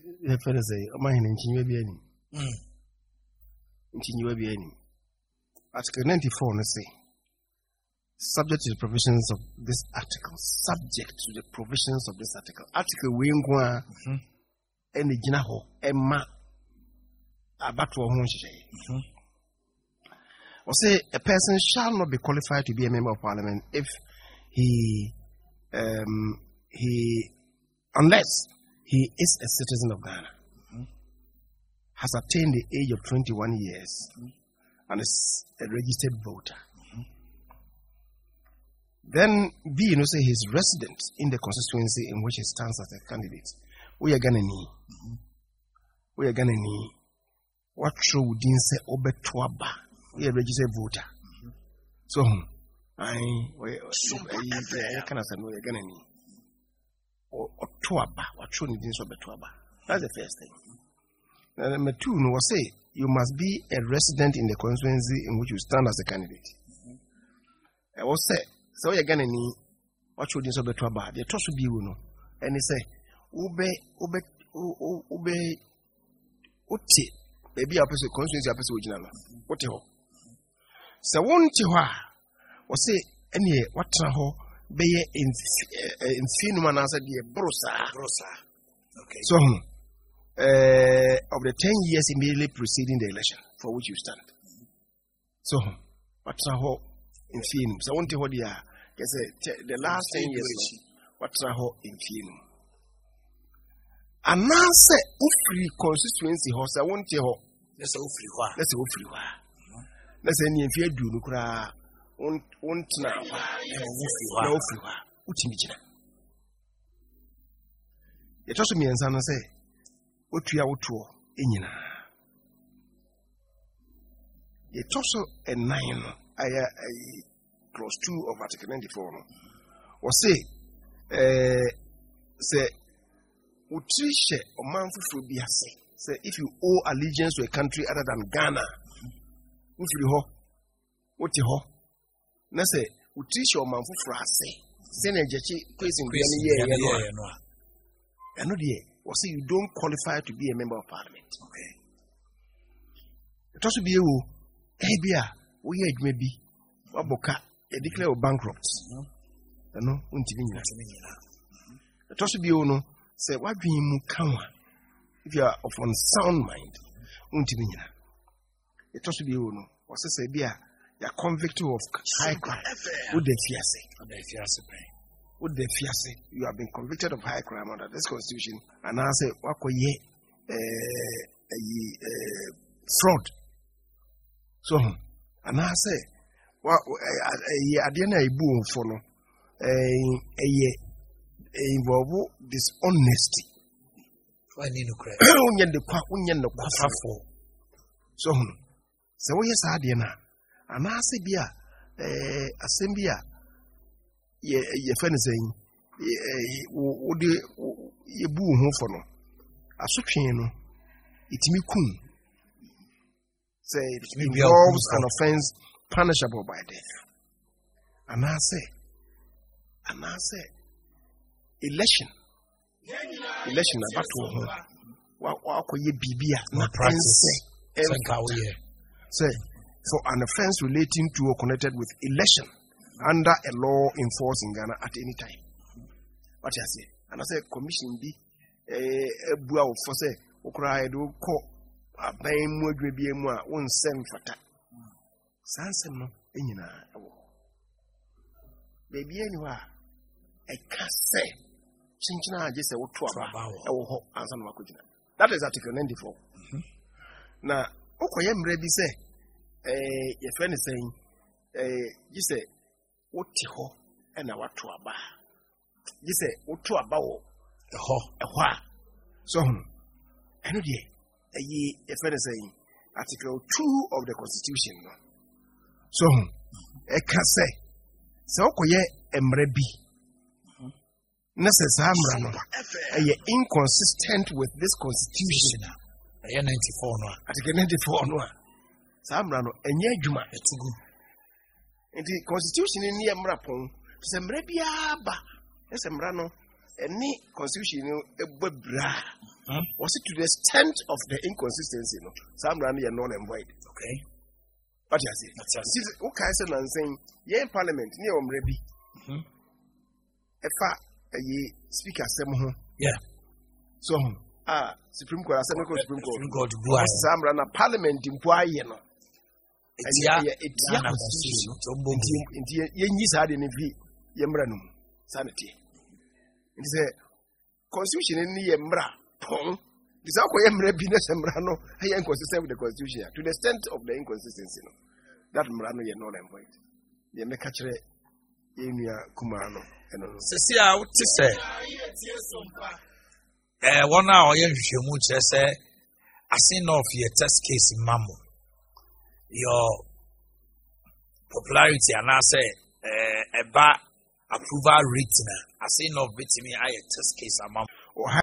refer say, my in Chinuabiani. In Chinuabiani. Article 94, let's say, subject to the provisions of this article. Subject to the provisions of this article. Article Wingwa and the Jinaho, Emma Abatu Honche. Or say, a person shall not be qualified to be a member of parliament if unless he is a citizen of Ghana, has attained the age of 21 years, and is a registered voter. Then B, say he's resident in the constituency in which he stands as a candidate. We are gonna need. What should we say Obetuaba? We are registered voter. So I can say we are gonna need. Or Tuaba, what should we do Obetuaba? That's the first thing. Number two, no say you must be a resident in the constituency in which you stand as a candidate. I will say, so you're gonna need what should you do Obetuaba? The trust will be you know. And he say, Ube, Uti, maybe a person constituency a person original. What you so won't you or say any what ho be in Finman answer the Brosa. Okay. So of the 10 years immediately preceding the election for which you stand. So what's ho in Finum? So won't you hold the last 10 years what's ho in Finum? And now say free constituency horse I won't you ho. Let's go free. Let's say if you do look won't now Utimijina. It also means I say what we are to Inina. It also a 9 clause 2 of Article 94 or say Utrishe or Manfu be say if you owe allegiance to a country other than Ghana, what you ho? Na say Utrishe or Manfu say Senajachi question I know the or say you don't qualify to be a member of parliament. Okay. It also be you, we may be Waboka, a declare bankrupt. No, it also be you know, say what do you come if you are of unsound mind, it also be you know, or say be a convicted of high crime. Would they fear say? You have been convicted of high crime under this constitution, and I say, fraud. So, and I say, I didn't boom for no, involve dishonesty. So, yes, I didn't. And I say, Bia, Assembia. Ye friend saying, would you boo home for no? A subtrain, it me kun. Say it involves an offense punishable by death. And I say, election about to home. What could you be not practice? Say, for an offense relating to or connected with election. Under a law enforced in Ghana at any time. What I say, and I say, commission be a brow for say, Okra do call a bain would be a more one send for that. Sansem, Inina. Baby, anywhere. I can't say, Chinchina just a what to answer my question. That is Article 94. Now, Okoyem Rebi say, your friend is saying, you say, what ho and what to aba. You say, what to about a wha. So, I know a friend is saying, Article 2 of the Constitution. So, I can say, so, Emrebi. Necessary, inconsistent with this Constitution. 94 Article 94 no. Samrano, Enyajuma, the Constitution in Yamrapon, Semrebia, Semrano, any Constitution, a bra, Was it to the extent of the inconsistency? No, some ran here null and void. Okay. What you say? Okay, I said, I'm saying, yeah, in Parliament, near Omrebi. A speaker, some. Yeah. So, Supreme Court, Supreme Court, some run a Parliament in Puayeno. It's a constitution. Yenis had in Yemranum, sanity. It's a constitution in Yembra. This is how Yemra Binas and Mrano, I am consistent with the constitution to the extent of the inconsistency. That Mrano, you're not employed. You may catch it in your Kumano. Cecilia, what to say? One hour, you would say, I seen off your test case in Mamu. Your popularity, and I say, a bar approval rating. I seen off betting me, I test case in Mamu.